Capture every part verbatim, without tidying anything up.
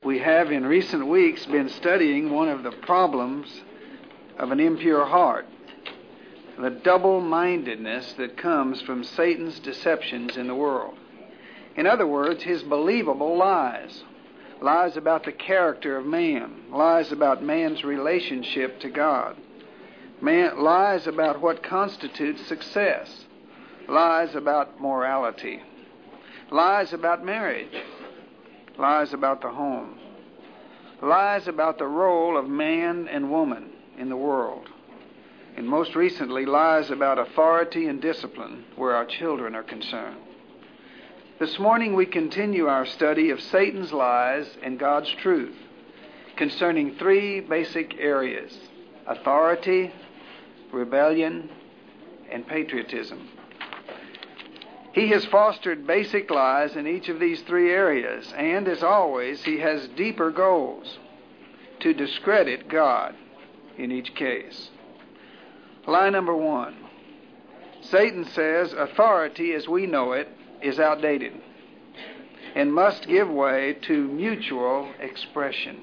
We have in recent weeks been studying one of the problems of an impure heart, the double-mindedness that comes from Satan's deceptions in the world. In other words, his believable lies. Lies about the character of man. Lies about man's relationship to God. Man, lies about what constitutes success. Lies about morality. Lies about marriage. Lies about the home. Lies about the role of man and woman in the world. And most recently, lies about authority and discipline where our children are concerned. This morning we continue our study of Satan's lies and God's truth concerning three basic areas: authority, rebellion, and patriotism. He has fostered basic lies in each of these three areas, and as always, he has deeper goals to discredit God in each case. Lie number one. Satan says authority as we know it is outdated and must give way to mutual expression.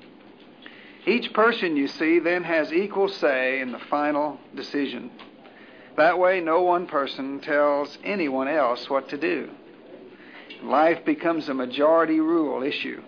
Each person, you see, then has equal say in the final decision. That way, no one person tells anyone else what to do. Life becomes a majority rule issue.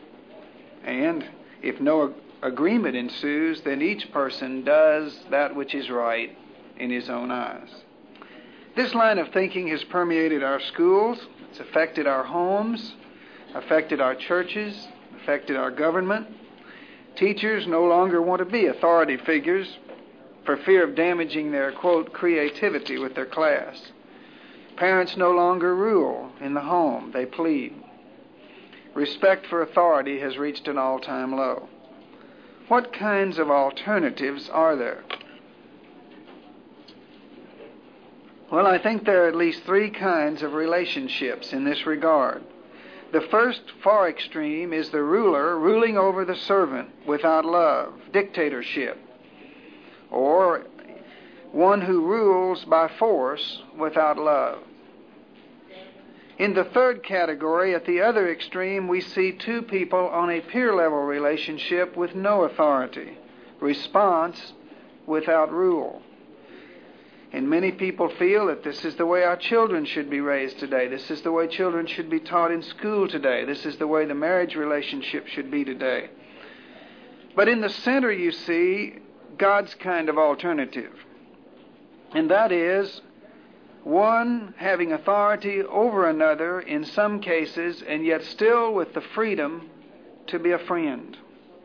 And if no agreement ensues, then each person does that which is right in his own eyes. This line of thinking has permeated our schools, it's affected our homes, affected our churches, affected our government. Teachers no longer want to be authority figures for fear of damaging their, quote, creativity with their class. Parents no longer rule in the home, they plead. Respect for authority has reached an all-time low. What kinds of alternatives are there? Well, I think there are at least three kinds of relationships in this regard. The first, far extreme, is the ruler ruling over the servant without love, dictatorship, or one who rules by force without love. In the third category, at the other extreme, we see two people on a peer-level relationship with no authority, response without rule. And many people feel that this is the way our children should be raised today. This is the way children should be taught in school today. This is the way the marriage relationship should be today. But in the center, you see God's kind of alternative. And that is one having authority over another in some cases, and yet still with the freedom to be a friend.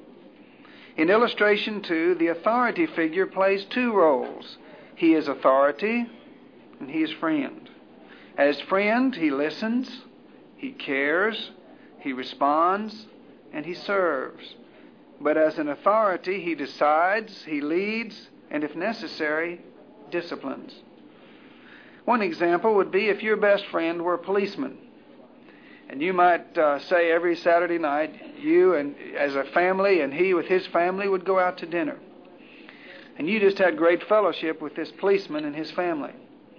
In illustration two, the authority figure plays two roles. He is authority, and he is friend. As friend, he listens, he cares, he responds, and he serves. But as an authority, he decides, he leads, and if necessary, disciplines. One example would be if your best friend were a policeman. And you might uh, say every Saturday night, you and as a family and he with his family would go out to dinner. And you just had great fellowship with this policeman and his family.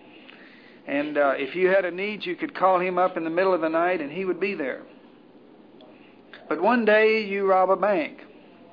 And uh, if you had a need, you could call him up in the middle of the night and he would be there. But one day you rob a bank.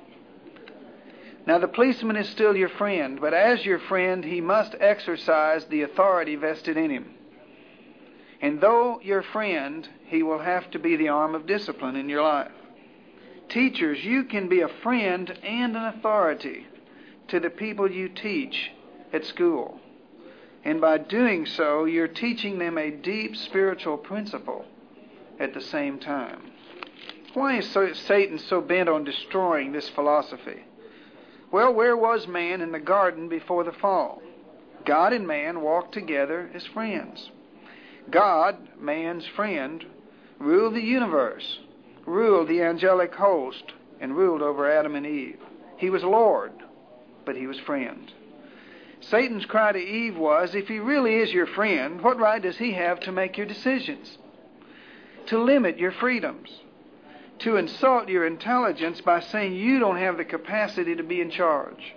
Now the policeman is still your friend, but as your friend, he must exercise the authority vested in him. And though your friend, he will have to be the arm of discipline in your life. Teachers, you can be a friend and an authority to the people you teach at school. And by doing so, you're teaching them a deep spiritual principle at the same time. Why is so, Satan so bent on destroying this philosophy? Well, where was man in the garden before the fall? God and man walked together as friends. God, man's friend, ruled the universe, ruled the angelic host, and ruled over Adam and Eve. He was Lord, but he was friend. Satan's cry to Eve was, if he really is your friend, what right does he have to make your decisions? To limit your freedoms? To insult your intelligence by saying you don't have the capacity to be in charge?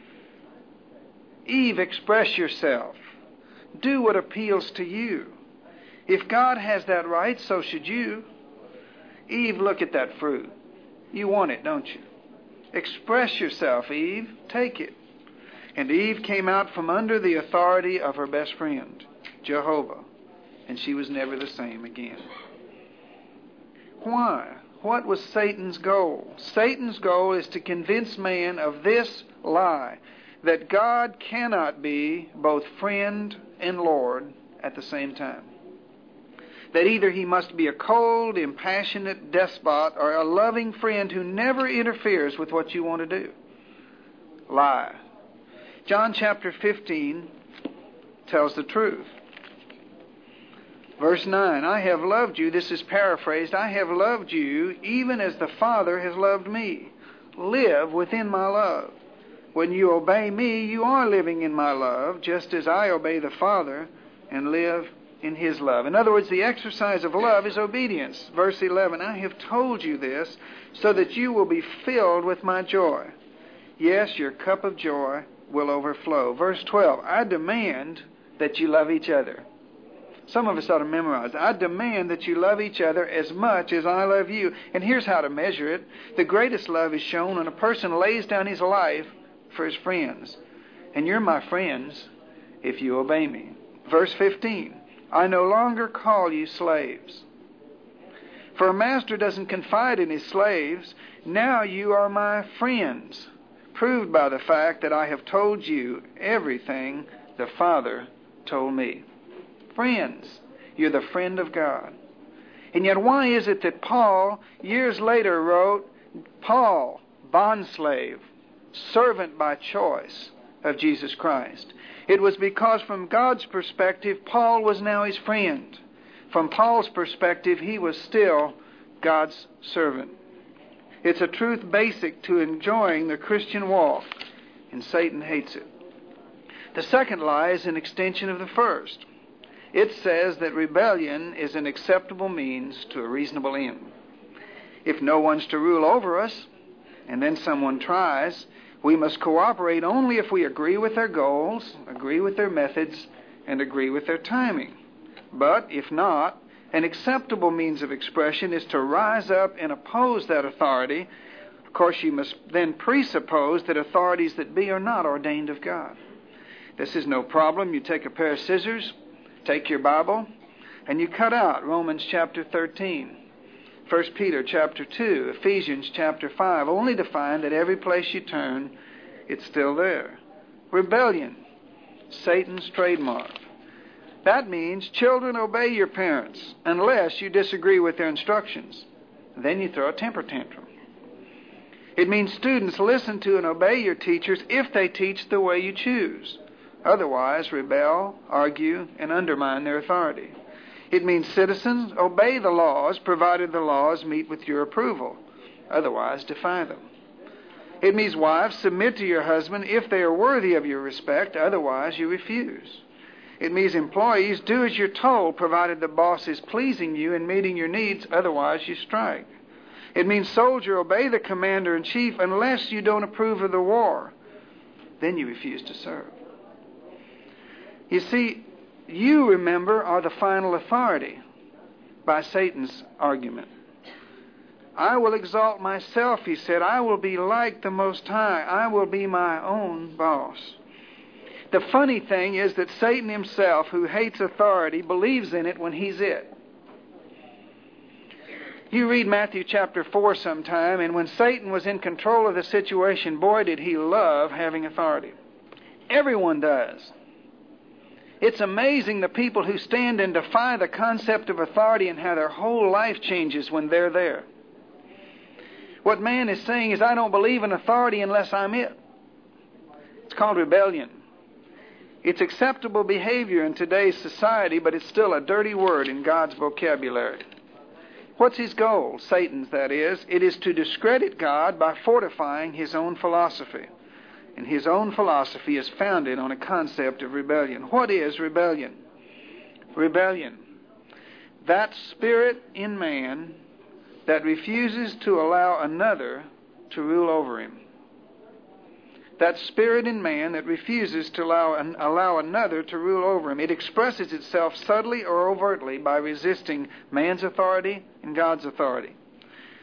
Eve, express yourself. Do what appeals to you. If God has that right, so should you. Eve, look at that fruit. You want it, don't you? Express yourself, Eve. Take it. And Eve came out from under the authority of her best friend, Jehovah, and she was never the same again. Why? What was Satan's goal? Satan's goal is to convince man of this lie, that God cannot be both friend and Lord at the same time. That either he must be a cold, impassionate despot or a loving friend who never interferes with what you want to do. Lie. John chapter fifteen tells the truth. Verse nine, I have loved you, this is paraphrased, I have loved you even as the Father has loved me. Live within my love. When you obey me, you are living in my love, just as I obey the Father and live in his love. In other words, the exercise of love is obedience. Verse eleven, I have told you this so that you will be filled with my joy. Yes, your cup of joy will overflow. Verse twelve, I demand that you love each other. Some of us ought to memorize. I demand that you love each other as much as I love you. And here's how to measure it. The greatest love is shown when a person lays down his life for his friends. And you're my friends if you obey me. Verse fifteen, I no longer call you slaves. For a master doesn't confide in his slaves. Now you are my friends, proved by the fact that I have told you everything the Father told me. Friends, you're the friend of God. And yet why is it that Paul, years later, wrote, Paul, bondslave, servant by choice of Jesus Christ? It was because from God's perspective, Paul was now his friend. From Paul's perspective, he was still God's servant. It's a truth basic to enjoying the Christian walk, and Satan hates it. The second lie is an extension of the first. It says that rebellion is an acceptable means to a reasonable end. If no one's to rule over us, and then someone tries, we must cooperate only if we agree with their goals, agree with their methods, and agree with their timing. But if not, an acceptable means of expression is to rise up and oppose that authority. Of course, you must then presuppose that authorities that be are not ordained of God. This is no problem. You take a pair of scissors, take your Bible, and you cut out Romans chapter thirteen, First Peter chapter two, Ephesians chapter five, only to find that every place you turn, it's still there. Rebellion, Satan's trademark. That means children obey your parents unless you disagree with their instructions. Then you throw a temper tantrum. It means students listen to and obey your teachers if they teach the way you choose. Otherwise, rebel, argue, and undermine their authority. It means citizens obey the laws, provided the laws meet with your approval. Otherwise, defy them. It means wives submit to your husband if they are worthy of your respect. Otherwise, you refuse. It means employees do as you're told, provided the boss is pleasing you and meeting your needs. Otherwise, you strike. It means soldier obey the commander-in-chief unless you don't approve of the war. Then you refuse to serve. You see, you, remember, are the final authority by Satan's argument. I will exalt myself, he said. I will be like the Most High. I will be my own boss. The funny thing is that Satan himself, who hates authority, believes in it when he's it. You read Matthew chapter four sometime, and when Satan was in control of the situation, boy, did he love having authority. Everyone does. It's amazing the people who stand and defy the concept of authority and how their whole life changes when they're there. What man is saying is, I don't believe in authority unless I'm it. It's called rebellion. It's acceptable behavior in today's society, but it's still a dirty word in God's vocabulary. What's his goal? Satan's, that is. It is to discredit God by fortifying his own philosophy. And his own philosophy is founded on a concept of rebellion. What is rebellion? Rebellion. That spirit in man that refuses to allow another to rule over him. That spirit in man that refuses to allow, an, allow another to rule over him. It expresses itself subtly or overtly by resisting man's authority and God's authority.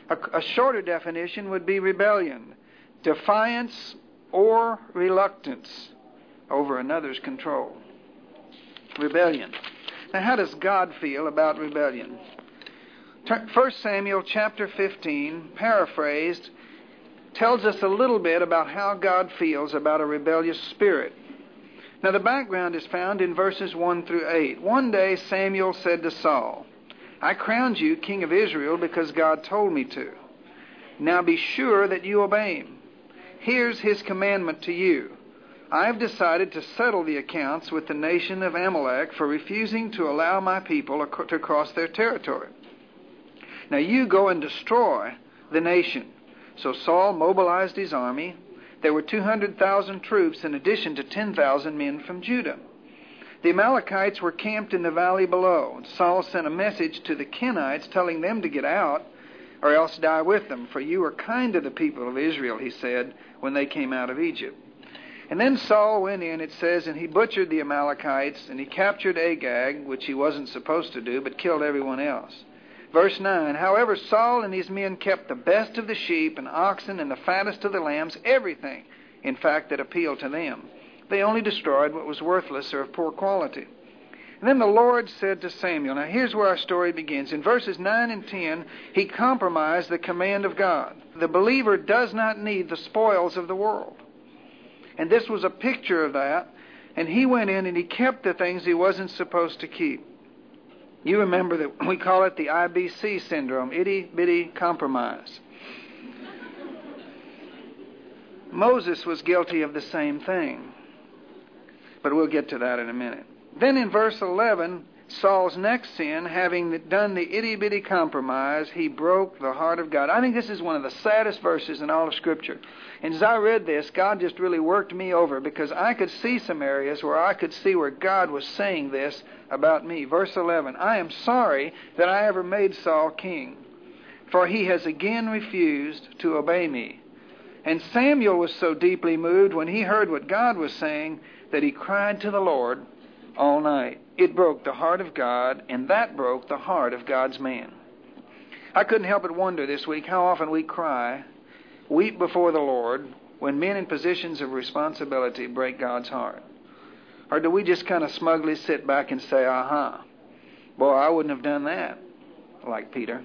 A, a shorter definition would be rebellion, defiance or reluctance over another's control. Rebellion. Now, how does God feel about rebellion? First Samuel chapter fifteen, paraphrased, tells us a little bit about how God feels about a rebellious spirit. Now, the background is found in verses one through eight. One day Samuel said to Saul, "I crowned you king of Israel because God told me to. Now be sure that you obey him. Here's his commandment to you. I've decided to settle the accounts with the nation of Amalek for refusing to allow my people to cross their territory. Now you go and destroy the nation." So Saul mobilized his army. There were two hundred thousand troops in addition to ten thousand men from Judah. The Amalekites were camped in the valley below. Saul sent a message to the Kenites telling them to get out or else die with them. "For you were kind to the people of Israel," he said, "when they came out of Egypt." And then Saul went in, it says, and he butchered the Amalekites, and he captured Agag, which he wasn't supposed to do, but killed everyone else. Verse nine, "However, Saul and his men kept the best of the sheep and oxen and the fattest of the lambs, everything, in fact, that appealed to them. They only destroyed what was worthless or of poor quality." And then the Lord said to Samuel, now here's where our story begins. In verses nine and ten, he compromised the command of God. The believer does not need the spoils of the world. And this was a picture of that. And he went in and he kept the things he wasn't supposed to keep. You remember that we call it the I B C syndrome, itty-bitty compromise. Moses was guilty of the same thing. But we'll get to that in a minute. Then in verse eleven, Saul's next sin, having done the itty-bitty compromise, he broke the heart of God. I think this is one of the saddest verses in all of Scripture. And as I read this, God just really worked me over because I could see some areas where I could see where God was saying this about me. Verse eleven, "I am sorry that I ever made Saul king, for he has again refused to obey me." And Samuel was so deeply moved when he heard what God was saying that he cried to the Lord all night. It broke the heart of God, and that broke the heart of God's man. I couldn't help but wonder this week how often we cry, weep before the Lord, when men in positions of responsibility break God's heart. Or do we just kind of smugly sit back and say, uh-huh, boy, I wouldn't have done that, like Peter.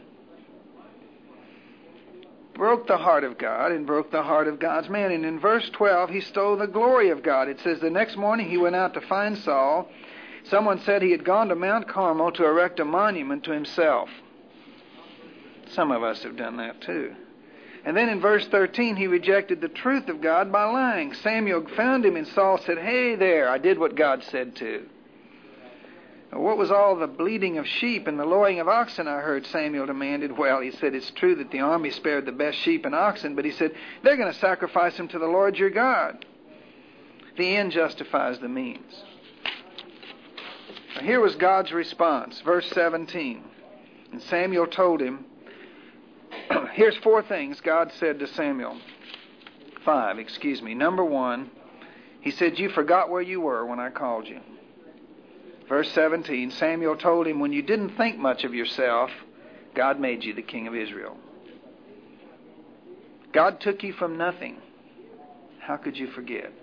Broke the heart of God and broke the heart of God's man. And in verse twelve, he stole the glory of God. It says, the next morning he went out to find Saul. Someone said he had gone to Mount Carmel to erect a monument to himself. Some of us have done that too. And then in verse thirteen, he rejected the truth of God by lying. Samuel found him and Saul said, "Hey there, I did what God said to." "What was all the bleating of sheep and the lowing of oxen I heard?" Samuel demanded. Well, he said, "It's true that the army spared the best sheep and oxen, but he said, they're going to sacrifice them to the Lord your God." The end justifies the means. Now, here was God's response, verse seventeen. And Samuel told him, here's four things God said to Samuel. Five, excuse me. Number one, he said, "You forgot where you were when I called you." Verse seventeen, Samuel told him, when you didn't think much of yourself, God made you the king of Israel. God took you from nothing. How could you forget?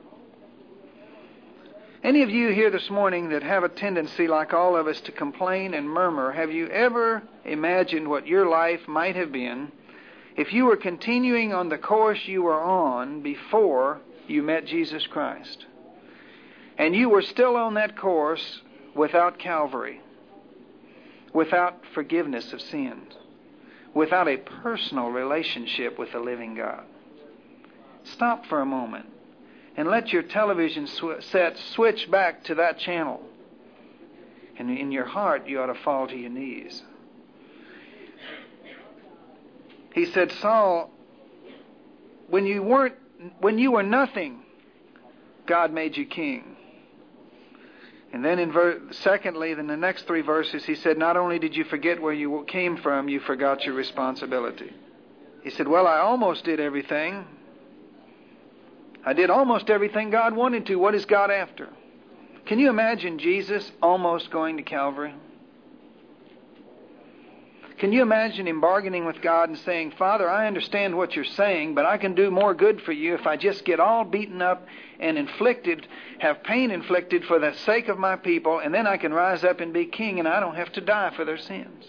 Any of you here this morning that have a tendency, like all of us, to complain and murmur, have you ever imagined what your life might have been if you were continuing on the course you were on before you met Jesus Christ? And you were still on that course without Calvary, without forgiveness of sins, without a personal relationship with the living God. Stop for a moment and let your television sw- set switch back to that channel. And in your heart, you ought to fall to your knees. He said, "Saul, when you weren't, when you were nothing, God made you king." And then in ver- secondly, in the next three verses, he said, not only did you forget where you came from, you forgot your responsibility. He said, well, I almost did everything. I did almost everything God wanted to. What is God after? Can you imagine Jesus almost going to Calvary? Can you imagine him bargaining with God and saying, Father, I understand what you're saying, but I can do more good for you if I just get all beaten up and inflicted, have pain inflicted for the sake of my people, and then I can rise up and be king and I don't have to die for their sins.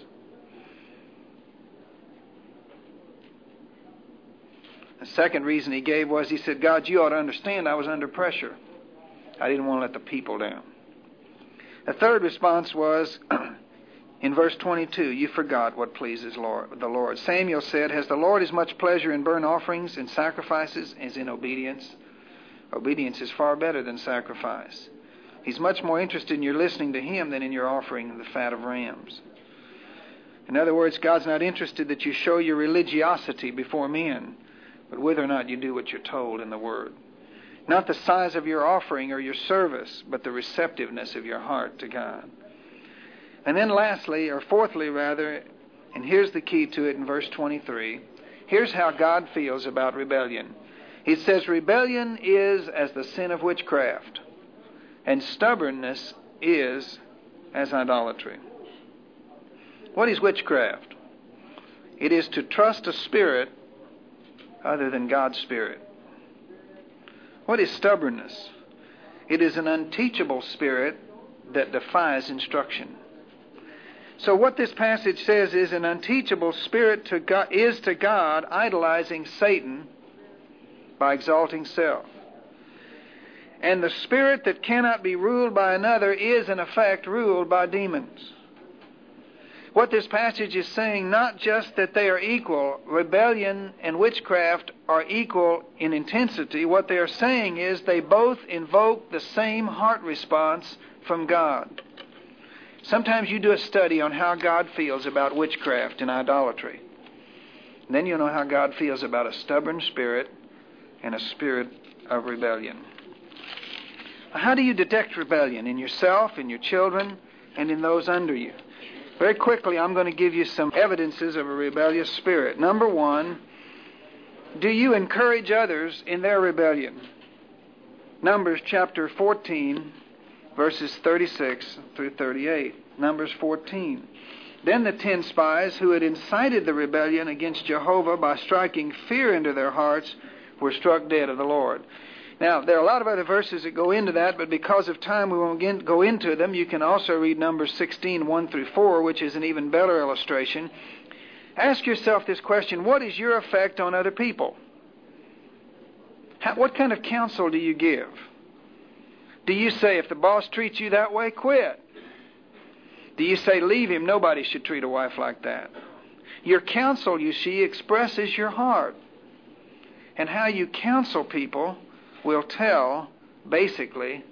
The second reason he gave was, he said, God, you ought to understand I was under pressure. I didn't want to let the people down. The third response was, in verse twenty-two, you forgot what pleases Lord, the Lord. Samuel said, has the Lord as much pleasure in burnt offerings and sacrifices as in obedience? Obedience is far better than sacrifice. He's much more interested in your listening to him than in your offering the fat of rams. In other words, God's not interested that you show your religiosity before men, but whether or not you do what you're told in the Word. Not the size of your offering or your service, but the receptiveness of your heart to God. And then lastly, or fourthly rather, and here's the key to it in verse twenty-three, here's how God feels about rebellion. He says, rebellion is as the sin of witchcraft, and stubbornness is as idolatry. What is witchcraft? It is to trust a spirit other than God's Spirit. What is stubbornness? It is an unteachable spirit that defies instruction. So what this passage says is an unteachable spirit to God, is to God idolizing Satan by exalting self. And the spirit that cannot be ruled by another is in effect ruled by demons. What this passage is saying, not just that they are equal, rebellion and witchcraft are equal in intensity. What they are saying is they both invoke the same heart response from God. Sometimes you do a study on how God feels about witchcraft and idolatry. And then you'll know how God feels about a stubborn spirit and a spirit of rebellion. How do you detect rebellion in yourself, in your children, and in those under you? Very quickly, I'm going to give you some evidences of a rebellious spirit. Number one, do you encourage others in their rebellion? Numbers chapter fourteen, verses thirty-six through thirty-eight. Numbers fourteen. Then the ten spies who had incited the rebellion against Jehovah by striking fear into their hearts were struck dead of the Lord. Now, there are a lot of other verses that go into that, but because of time we won't get, go into them. You can also read Numbers sixteen, one through four, which is an even better illustration. Ask yourself this question: what is your effect on other people? How, what kind of counsel do you give? Do you say, if the boss treats you that way, quit? Do you say, leave him, nobody should treat a wife like that? Your counsel, you see, expresses your heart. And how you counsel people will tell, basically,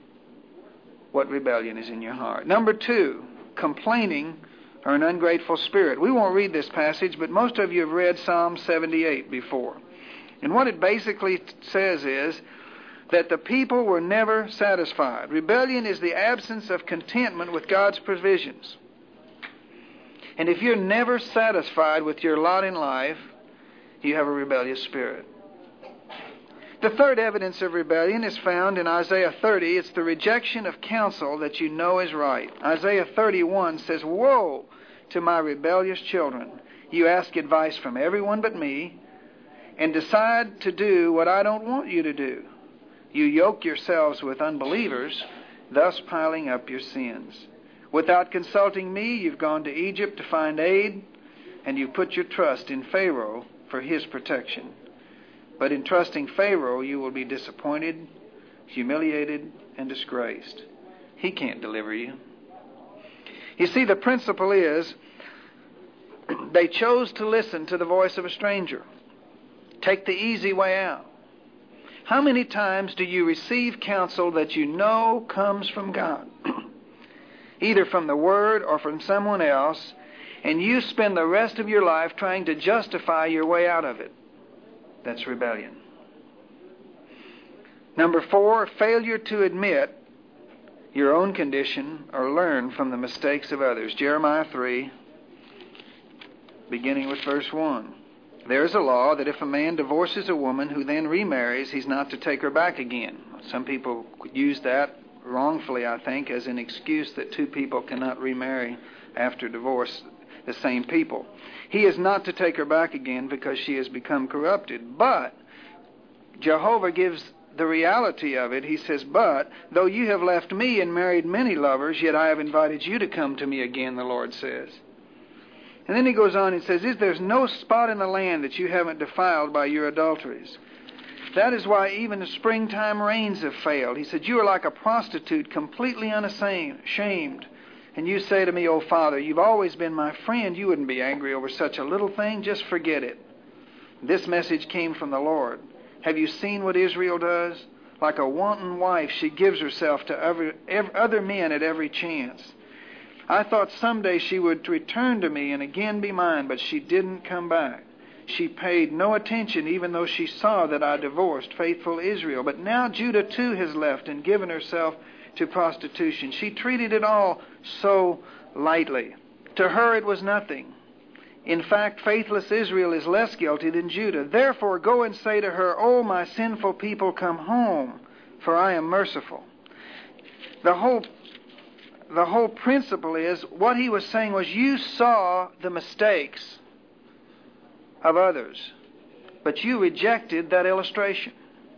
what rebellion is in your heart. Number two, complaining or an ungrateful spirit. We won't read this passage, but most of you have read Psalm seventy-eight before. And what it basically says is that the people were never satisfied. Rebellion is the absence of contentment with God's provisions. And if you're never satisfied with your lot in life, you have a rebellious spirit. The third evidence of rebellion is found in Isaiah thirty. It's the rejection of counsel that you know is right. Isaiah thirty-one says, woe to my rebellious children. You ask advice from everyone but me and decide to do what I don't want you to do. You yoke yourselves with unbelievers, thus piling up your sins. Without consulting me, you've gone to Egypt to find aid, and you put your trust in Pharaoh for his protection. But in trusting Pharaoh, you will be disappointed, humiliated, and disgraced. He can't deliver you. You see, the principle is they chose to listen to the voice of a stranger. Take the easy way out. How many times do you receive counsel that you know comes from God, either from the Word or from someone else, and you spend the rest of your life trying to justify your way out of it? That's rebellion. Number four, failure to admit your own condition or learn from the mistakes of others. Jeremiah three, beginning with verse one. There is a law that if a man divorces a woman who then remarries, he's not to take her back again. Some people use that wrongfully, I think, as an excuse that two people cannot remarry after divorce. the same people. He is not to take her back again because she has become corrupted. But Jehovah gives the reality of it. He says, but though you have left me and married many lovers, yet I have invited you to come to me again, the Lord says. And then he goes on and says, is there's no spot in the land that you haven't defiled by your adulteries. That is why even the springtime rains have failed. He said, you are like a prostitute, completely unashamed. And you say to me, oh, Father, you've always been my friend. You wouldn't be angry over such a little thing. Just forget it. This message came from the Lord. Have you seen what Israel does? Like a wanton wife, she gives herself to every, every, other men at every chance. I thought someday she would return to me and again be mine, but she didn't come back. She paid no attention even though she saw that I divorced faithful Israel. But now Judah too has left and given herself to prostitution. She treated it all so lightly. To her it was nothing. In fact, faithless Israel is less guilty than Judah. Therefore go and say to her, O my sinful people, come home, for I am merciful. The whole, the whole principle is, what he was saying was, you saw the mistakes of others, but you rejected that illustration.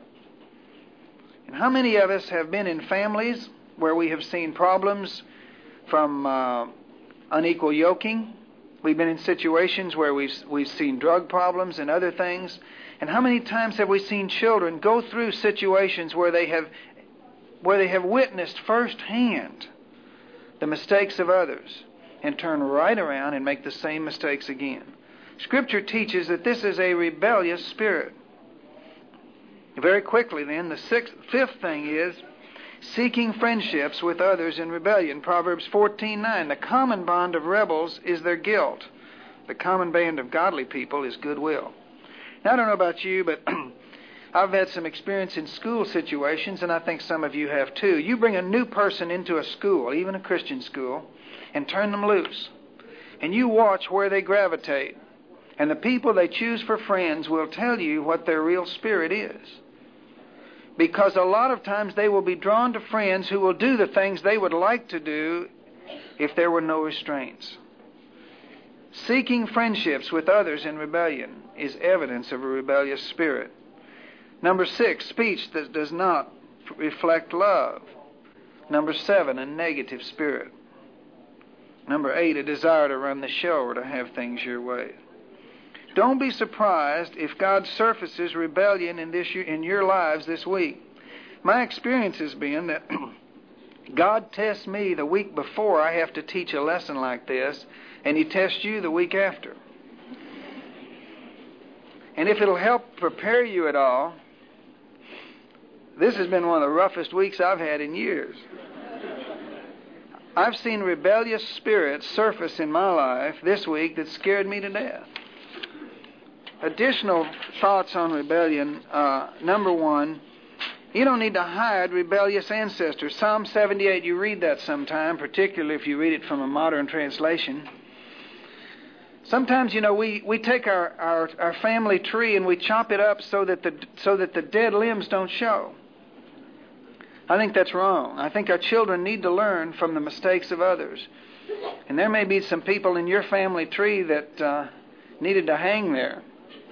And how many of us have been in families where we have seen problems from uh, unequal yoking? We've been in situations where we've, we've seen drug problems and other things. And how many times have we seen children go through situations where they have, where they have witnessed firsthand the mistakes of others and turn right around and make the same mistakes again? Scripture teaches that this is a rebellious spirit. Very quickly then, the sixth, fifth thing is seeking friendships with others in rebellion. Proverbs fourteen nine, the common bond of rebels is their guilt. The common band of godly people is goodwill. Now, I don't know about you, but I've had some experience in school situations, and I think some of you have too. You bring a new person into a school, even a Christian school, and turn them loose. And you watch where they gravitate. And the people they choose for friends will tell you what their real spirit is. Because a lot of times they will be drawn to friends who will do the things they would like to do if there were no restraints. Seeking friendships with others in rebellion is evidence of a rebellious spirit. Number six, speech that does not reflect love. Number seven, a negative spirit. Number eight, a desire to run the show or to have things your way. Don't be surprised if God surfaces rebellion in this in your lives this week. My experience has been that God tests me the week before I have to teach a lesson like this, and He tests you the week after. And if it'll help prepare you at all, this has been one of the roughest weeks I've had in years. I've seen rebellious spirits surface in my life this week that scared me to death. Additional thoughts on rebellion. Uh, number one, you don't need to hide rebellious ancestors. Psalm seventy-eight, you read that sometime, particularly if you read it from a modern translation. Sometimes, you know, we, we take our, our, our family tree and we chop it up so that the so that the dead limbs don't show. I think that's wrong. I think our children need to learn from the mistakes of others. And there may be some people in your family tree that uh, needed to hang there.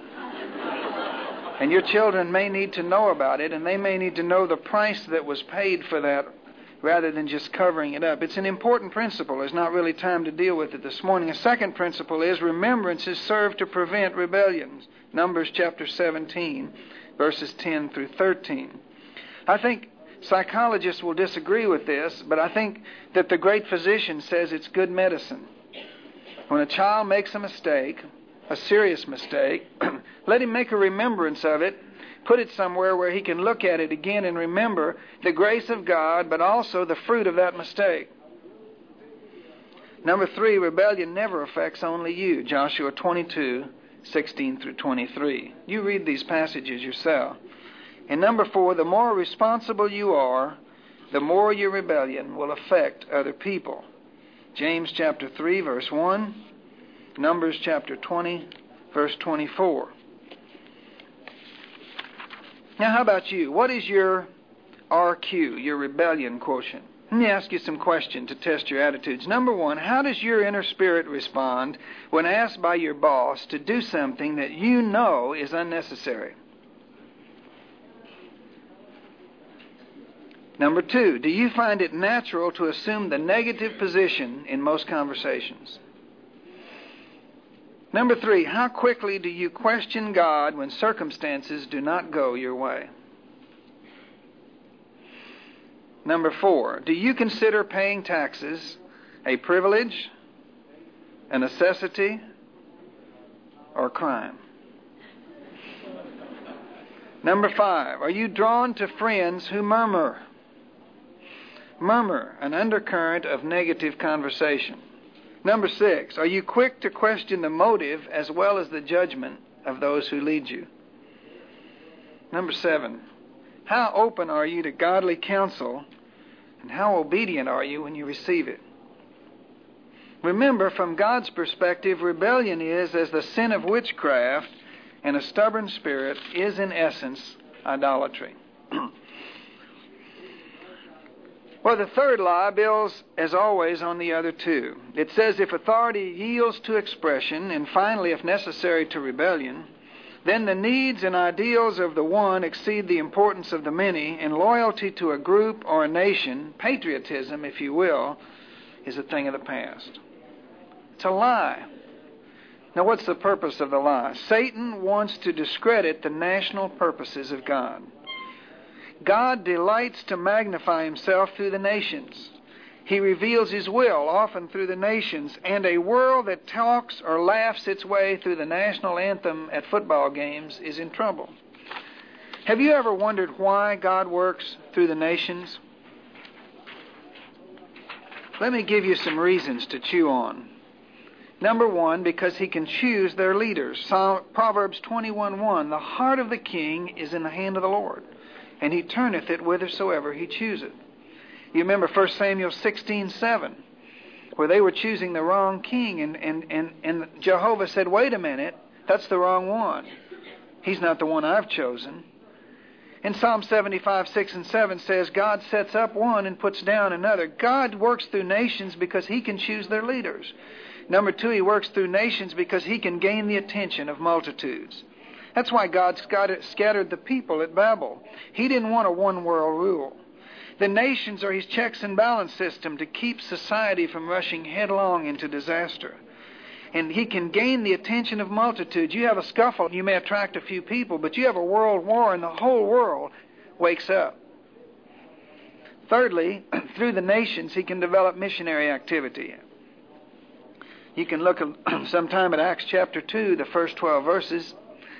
And your children may need to know about it, and they may need to know the price that was paid for that rather than just covering it up. It's an important principle. There's not really time to deal with it this morning. A second principle is remembrances serve to prevent rebellions. Numbers chapter seventeen, verses ten through thirteen. I think psychologists will disagree with this, but I think that the great physician says it's good medicine. When a child makes a mistake, a serious mistake, let him make a remembrance of it, put it somewhere where he can look at it again and remember the grace of God, but also the fruit of that mistake. Number three, rebellion never affects only you. Joshua twenty-two, sixteen through twenty-three. You read these passages yourself. And number four, the more responsible you are, the more your rebellion will affect other people. James chapter three, verse one. Numbers chapter twenty, verse twenty-four. Now, how about you? What is your R Q, your rebellion quotient? Let me ask you some questions to test your attitudes. Number one, how does your inner spirit respond when asked by your boss to do something that you know is unnecessary? Number two, do you find it natural to assume the negative position in most conversations? Number three, how quickly do you question God when circumstances do not go your way? Number four, do you consider paying taxes a privilege, a necessity, or a crime? Number five, are you drawn to friends who murmur? Murmur, an undercurrent of negative conversation. Number six, are you quick to question the motive as well as the judgment of those who lead you? Number seven, how open are you to godly counsel, and how obedient are you when you receive it? Remember, from God's perspective, rebellion is as the sin of witchcraft, and a stubborn spirit is in essence idolatry. Well, the third lie builds, as always, on the other two. It says if authority yields to expression, and finally, if necessary, to rebellion, then the needs and ideals of the one exceed the importance of the many, and loyalty to a group or a nation, patriotism, if you will, is a thing of the past. It's a lie. Now, what's the purpose of the lie? Satan wants to discredit the national purposes of God. God delights to magnify himself through the nations. He reveals his will, often through the nations, and a world that talks or laughs its way through the national anthem at football games is in trouble. Have you ever wondered why God works through the nations? Let me give you some reasons to chew on. Number one, because he can choose their leaders. Proverbs twenty-one one, the heart of the king is in the hand of the Lord, and he turneth it whithersoever he chooseth. You remember First Samuel sixteen seven, where they were choosing the wrong king, and, and, and, and Jehovah said, wait a minute, that's the wrong one. He's not the one I've chosen. And Psalm seventy-five six and seven says, God sets up one and puts down another. God works through nations because he can choose their leaders. Number two, he works through nations because he can gain the attention of multitudes. That's why God scattered the people at Babel. He didn't want a one-world rule. The nations are his checks and balance system to keep society from rushing headlong into disaster. And he can gain the attention of multitudes. You have a scuffle, you may attract a few people, but you have a world war and the whole world wakes up. Thirdly, through the nations, he can develop missionary activity. You can look sometime at Acts chapter two, the first twelve verses.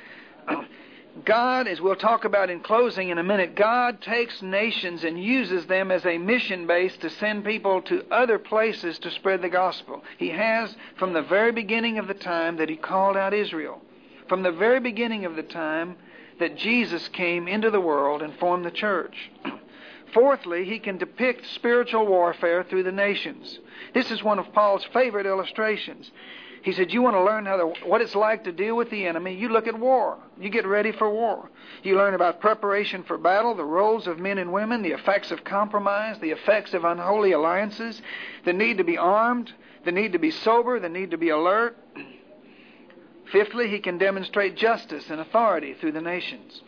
God, as we'll talk about in closing in a minute, God takes nations and uses them as a mission base to send people to other places to spread the gospel. He has from the very beginning of the time that he called out Israel. From the very beginning of the time that Jesus came into the world and formed the church. Fourthly, he can depict spiritual warfare through the nations. This is one of Paul's favorite illustrations. He said, you want to learn how to, what it's like to deal with the enemy, you look at war. You get ready for war. You learn about preparation for battle, the roles of men and women, the effects of compromise, the effects of unholy alliances, the need to be armed, the need to be sober, the need to be alert. Fifthly, he can demonstrate justice and authority through the nations.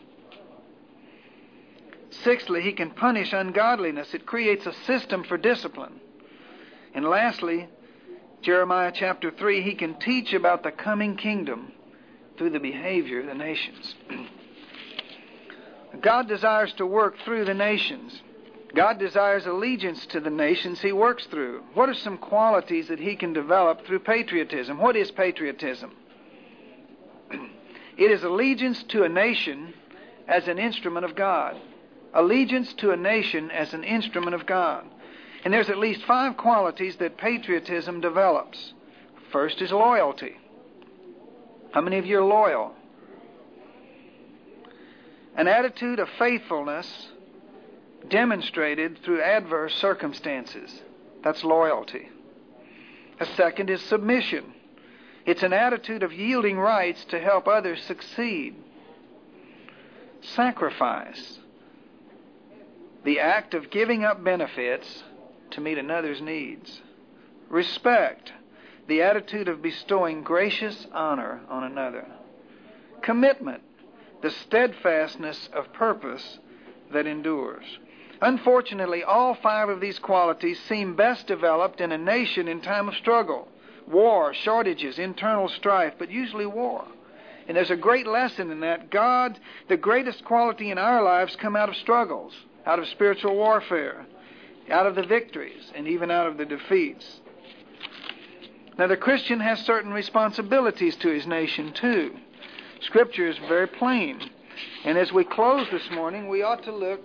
Sixthly, he can punish ungodliness. It creates a system for discipline. And lastly, Jeremiah chapter three, he can teach about the coming kingdom through the behavior of the nations. God desires to work through the nations. God desires allegiance to the nations he works through. What are some qualities that he can develop through patriotism? What is patriotism? It is allegiance to a nation as an instrument of God. Allegiance to a nation as an instrument of God. And there's at least five qualities that patriotism develops. First is loyalty. How many of you are loyal? An attitude of faithfulness demonstrated through adverse circumstances. That's loyalty. A second is submission. It's an attitude of yielding rights to help others succeed. Sacrifice. The act of giving up benefits to meet another's needs. Respect, the attitude of bestowing gracious honor on another. Commitment, the steadfastness of purpose that endures. Unfortunately, all five of these qualities seem best developed in a nation in time of struggle. War, shortages, internal strife, but usually war. And there's a great lesson in that. God, the greatest quality in our lives come out of struggles, out of spiritual warfare, out of the victories, and even out of the defeats. Now, the Christian has certain responsibilities to his nation, too. Scripture is very plain. And as we close this morning, we ought to look,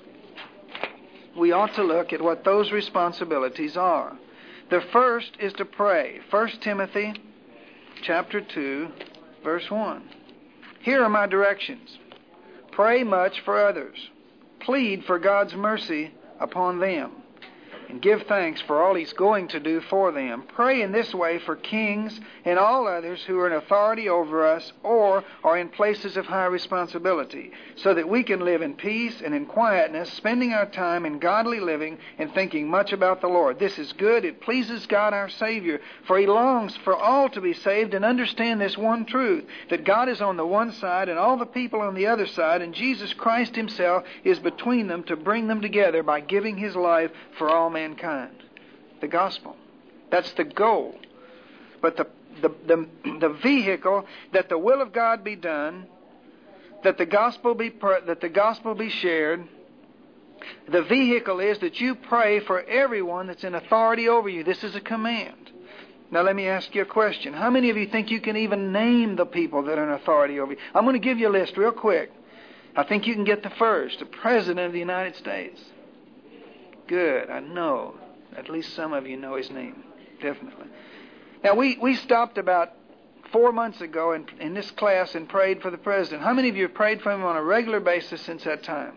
we ought to look at what those responsibilities are. The first is to pray. First Timothy chapter two, verse one. Here are my directions. Pray much for others. Plead for God's mercy upon them. And give thanks for all He's going to do for them. Pray in this way for kings and all others who are in authority over us or are in places of high responsibility, so that we can live in peace and in quietness, spending our time in godly living and thinking much about the Lord. This is good. It pleases God our Savior, for He longs for all to be saved and understand this one truth, that God is on the one side and all the people on the other side, and Jesus Christ Himself is between them to bring them together by giving His life for all men. mankind. The gospel. That's the goal. But the, the, the, the vehicle, that the will of God be done, that the gospel be that the gospel be shared, the vehicle is that you pray for everyone that's in authority over you. This is a command. Now let me ask you a question. How many of you think you can even name the people that are in authority over you? I'm going to give you a list real quick. I think you can get the first, the President of the United States. Good, I know. At least some of you know his name, definitely. Now, we, we stopped about four months ago in, in this class and prayed for the President. How many of you have prayed for him on a regular basis since that time?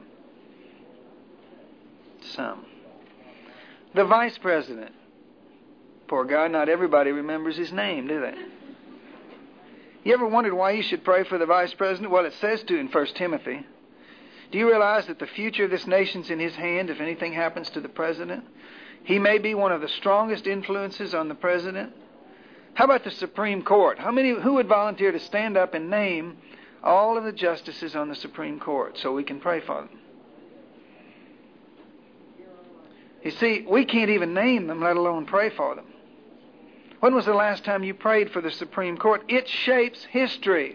Some. The Vice President. Poor guy, not everybody remembers his name, do they? You ever wondered why you should pray for the Vice President? Well, it says to in First Timothy. Do you realize that the future of this nation's in his hand if anything happens to the President? He may be one of the strongest influences on the President. How about the Supreme Court? How many, who would volunteer to stand up and name all of the justices on the Supreme Court so we can pray for them? You see, we can't even name them, let alone pray for them. When was the last time you prayed for the Supreme Court? It shapes history.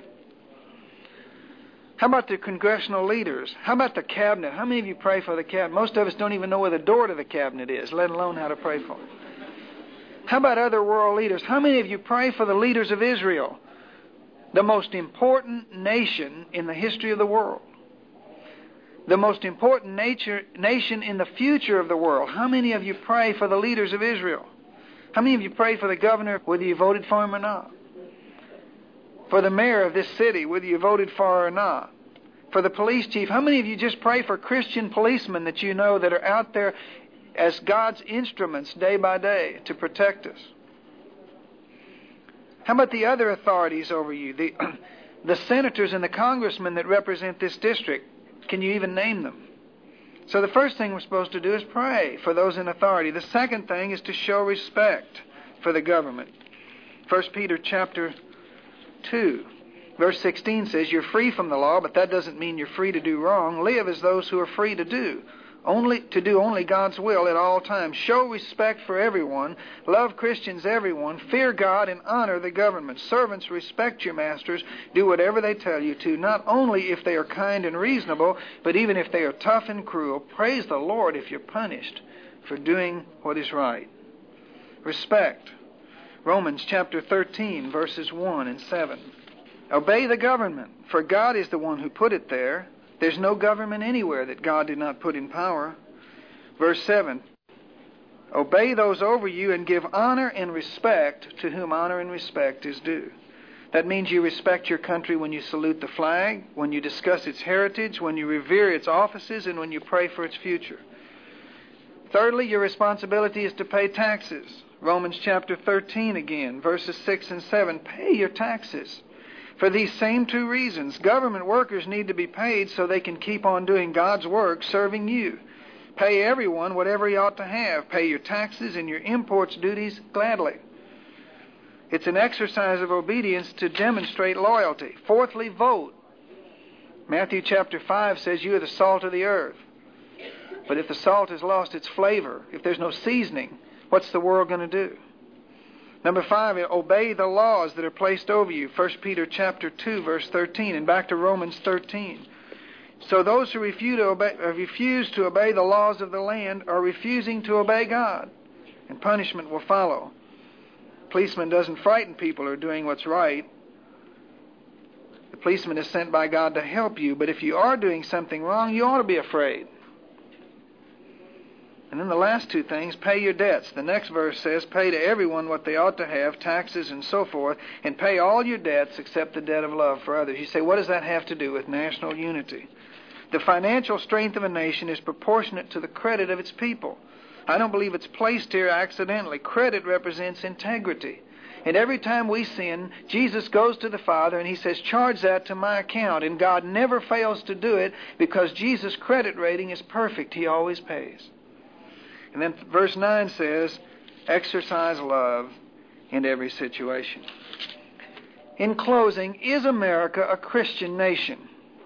How about the congressional leaders? How about the cabinet? How many of you pray for the cabinet? Most of us don't even know where the door to the cabinet is, let alone how to pray for it. How about other world leaders? How many of you pray for the leaders of Israel, the most important nation in the history of the world? The most important nature, nation in the future of the world. How many of you pray for the leaders of Israel? How many of you pray for the governor, whether you voted for him or not? For the mayor of this city, whether you voted for her or not. For the police chief. How many of you just pray for Christian policemen that you know that are out there as God's instruments day by day to protect us? How about the other authorities over you? The, the senators and the congressmen that represent this district. Can you even name them? So the first thing we're supposed to do is pray for those in authority. The second thing is to show respect for the government. First Peter chapter two, verse sixteen says, you're free from the law, but that doesn't mean you're free to do wrong. Live as those who are free to do. Only to do only God's will at all times. Show respect for everyone. Love Christians, everyone. Fear God and honor the government. Servants, respect your masters. Do whatever they tell you to, not only if they are kind and reasonable, but even if they are tough and cruel. Praise the Lord if you're punished for doing what is right. Respect. Romans chapter thirteen, verses one and seven. Obey the government, for God is the one who put it there. There's no government anywhere that God did not put in power. Verse seven. Obey those over you and give honor and respect to whom honor and respect is due. That means you respect your country when you salute the flag, when you discuss its heritage, when you revere its offices, and when you pray for its future. Thirdly, your responsibility is to pay taxes. Romans chapter thirteen again, verses six and seven. Pay your taxes. For these same two reasons, government workers need to be paid so they can keep on doing God's work, serving you. Pay everyone whatever he ought to have. Pay your taxes and your imports duties gladly. It's an exercise of obedience to demonstrate loyalty. Fourthly, vote. Matthew chapter five says you are the salt of the earth. But if the salt has lost its flavor, if there's no seasoning, what's the world going to do? Number five, obey the laws that are placed over you. First Peter chapter two, verse thirteen, and back to Romans thirteen. So those who refuse to obey, refuse to obey the laws of the land are refusing to obey God, and punishment will follow. The policeman doesn't frighten people who are doing what's right. The policeman is sent by God to help you, but if you are doing something wrong, you ought to be afraid. And then the last two things, pay your debts. The next verse says, pay to everyone what they ought to have, taxes and so forth, and pay all your debts except the debt of love for others. You say, what does that have to do with national unity? The financial strength of a nation is proportionate to the credit of its people. I don't believe it's placed here accidentally. Credit represents integrity. And every time we sin, Jesus goes to the Father and he says, charge that to my account. And God never fails to do it because Jesus' credit rating is perfect. He always pays. And then verse nine says, exercise love in every situation. In closing, is America a Christian nation?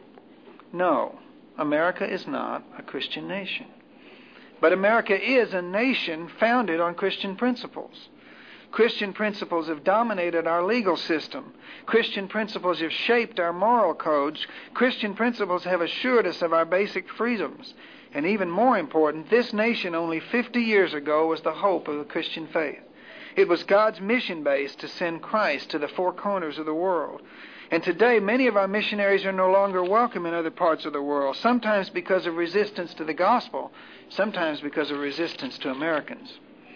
No, America is not a Christian nation. But America is a nation founded on Christian principles. Christian principles have dominated our legal system. Christian principles have shaped our moral codes. Christian principles have assured us of our basic freedoms. And even more important, this nation only fifty years ago was the hope of the Christian faith. It was God's mission base to send Christ to the four corners of the world. And today, many of our missionaries are no longer welcome in other parts of the world, sometimes because of resistance to the gospel, sometimes because of resistance to Americans.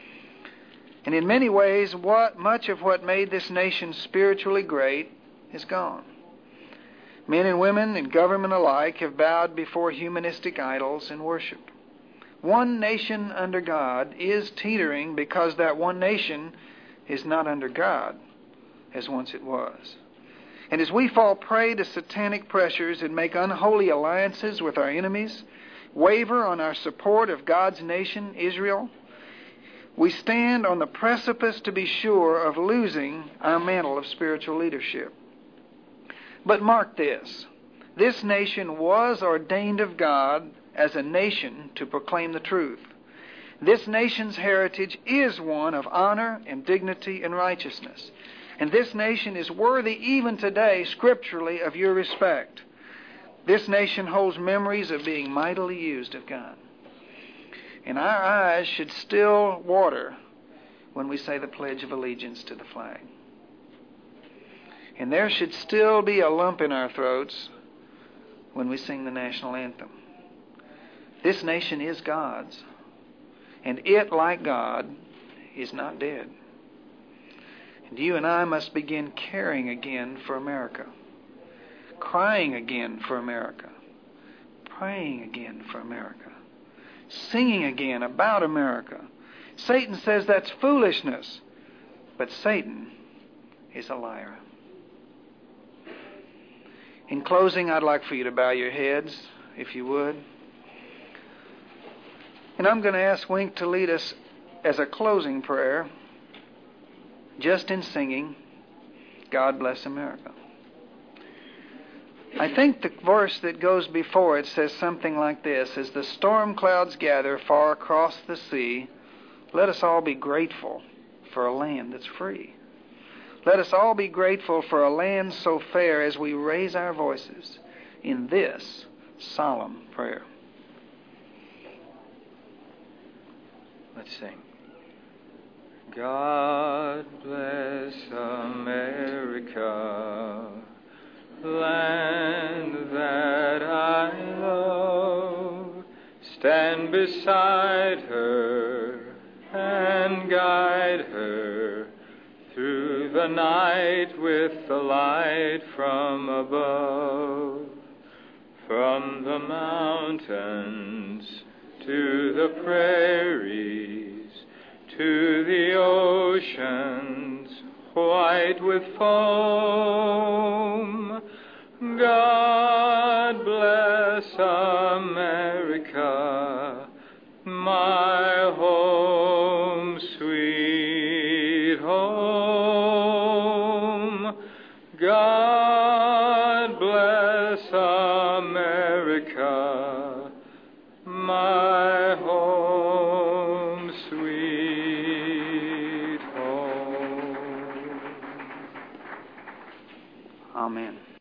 And in many ways, what much of what made this nation spiritually great is gone. Men and women and government alike have bowed before humanistic idols and worship. One nation under God is teetering because that one nation is not under God as once it was. And as we fall prey to satanic pressures and make unholy alliances with our enemies, waver on our support of God's nation, Israel, we stand on the precipice to be sure of losing our mantle of spiritual leadership. But mark this, this nation was ordained of God as a nation to proclaim the truth. This nation's heritage is one of honor and dignity and righteousness. And this nation is worthy even today, scripturally, of your respect. This nation holds memories of being mightily used of God. And our eyes should still water when we say the Pledge of Allegiance to the flag. And there should still be a lump in our throats when we sing the national anthem. This nation is God's, and it, like God, is not dead. And you and I must begin caring again for America, crying again for America, praying again for America, singing again about America. Satan says that's foolishness, but Satan is a liar. In closing, I'd like for you to bow your heads, if you would. And I'm going to ask Wink to lead us as a closing prayer, just in singing, God Bless America. I think the verse that goes before it says something like this: as the storm clouds gather far across the sea, let us all be grateful for a land that's free. Let us all be grateful for a land so fair as we raise our voices in this solemn prayer. Let's sing. God bless America, land that I love. Stand beside her and guide her through the night with the light from above. From the mountains to the prairies, to the oceans white with foam, God bless America, my home, sweet home. God bless America, my home, sweet home. Amen.